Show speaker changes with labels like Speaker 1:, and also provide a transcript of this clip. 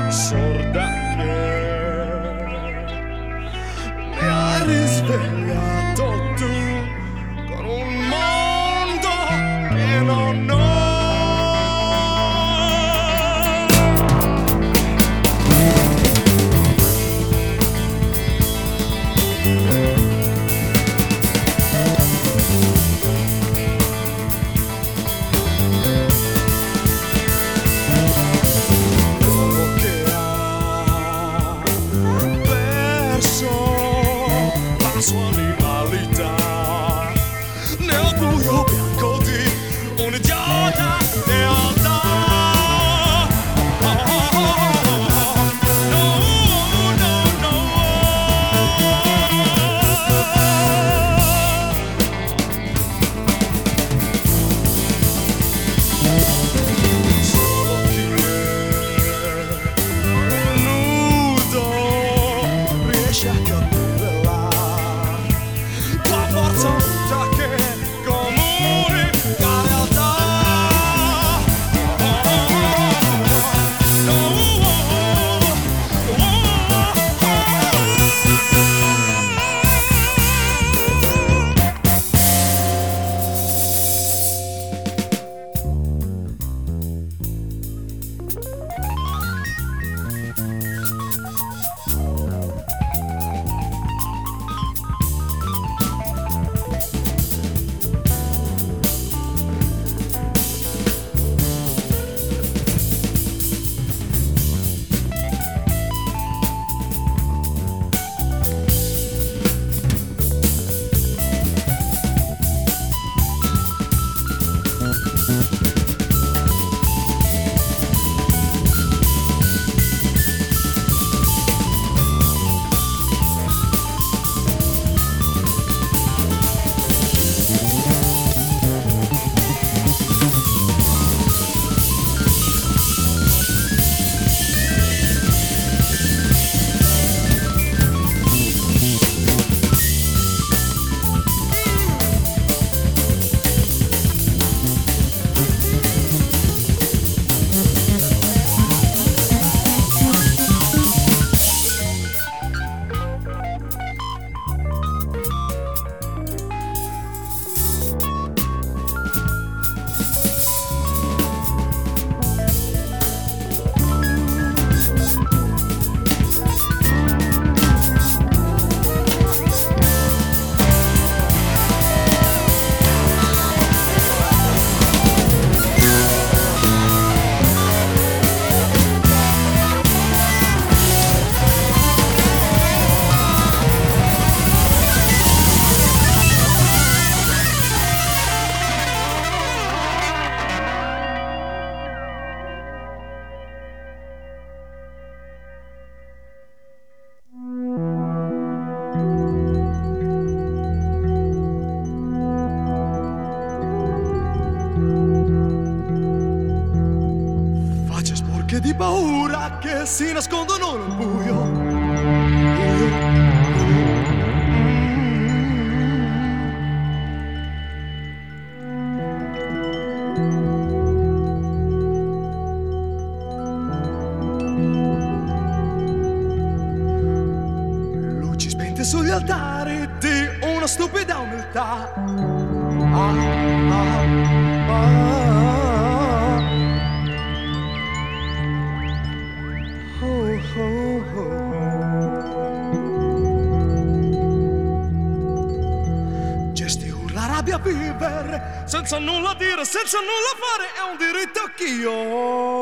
Speaker 1: sorda che mi hai risvegliato tu con un mondo che non ho. Sua animalità nel buio bianco di un'idiota realtà. No, no, no. Solo chi è nudo riesce a capire che comunica realtà. Che di paura che si nascondono nel buio. Luci spente sugli altari di una stupida umiltà. Gesti urla rabbia vivere senza nulla dire, senza nulla fare, è un diritto che io ho.